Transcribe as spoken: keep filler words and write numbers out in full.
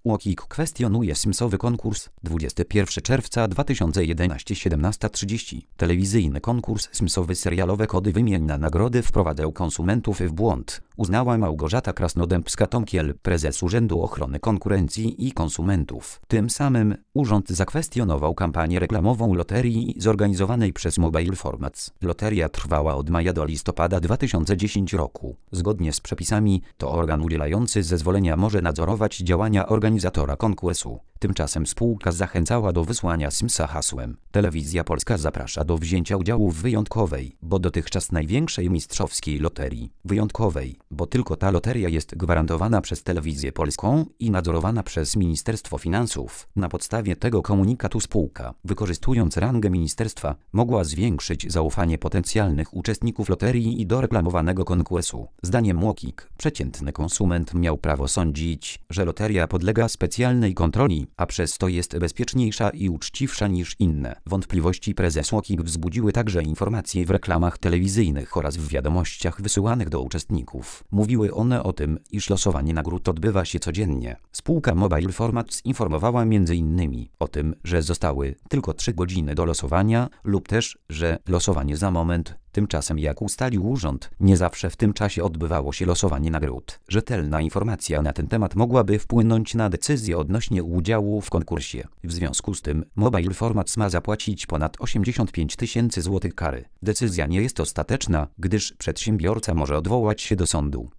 UOKiK kwestionuje simsowy konkurs. dwudziestego pierwszego czerwca dwa tysiące jedenastego, siedemnasta trzydzieści. Telewizyjny konkurs simsowy serialowe kody wymień na nagrody wprowadzał konsumentów w błąd, uznała Małgorzata Krasnodębska-Tomkiel, prezes Urzędu Ochrony Konkurencji i Konsumentów. Tym samym urząd zakwestionował kampanię reklamową loterii zorganizowanej przez Mobile Formats. Loteria trwała od maja do listopada dwa tysiące dziesiątego roku. Zgodnie z przepisami to organ udzielający zezwolenia może nadzorować działania organizatora konkursu. Tymczasem spółka zachęcała do wysłania simsa hasłem. Telewizja Polska zaprasza do wzięcia udziału w wyjątkowej, bo dotychczas największej mistrzowskiej loterii. Wyjątkowej, bo tylko ta loteria jest gwarantowana przez Telewizję Polską i nadzorowana przez Ministerstwo Finansów. Na podstawie tego komunikatu spółka, wykorzystując rangę ministerstwa, mogła zwiększyć zaufanie potencjalnych uczestników loterii i do reklamowanego konkursu. Zdaniem UOKiK, przeciętny konsument miał prawo sądzić, że loteria podlega specjalnej kontroli, a przez to jest bezpieczniejsza i uczciwsza niż inne. Wątpliwości prezes UOKiK wzbudziły także informacje w reklamach telewizyjnych oraz w wiadomościach wysyłanych do uczestników. Mówiły one o tym, iż losowanie nagród odbywa się codziennie. Spółka Mobile Formats informowała między innymi o tym, że zostały tylko trzy godziny do losowania lub też, że losowanie za moment. Tymczasem, jak ustalił urząd, nie zawsze w tym czasie odbywało się losowanie nagród. Rzetelna informacja na ten temat mogłaby wpłynąć na decyzję odnośnie udziału w konkursie. W związku z tym Mobile Formats ma zapłacić ponad osiemdziesiąt pięć tysięcy złotych kary. Decyzja nie jest ostateczna, gdyż przedsiębiorca może odwołać się do sądu.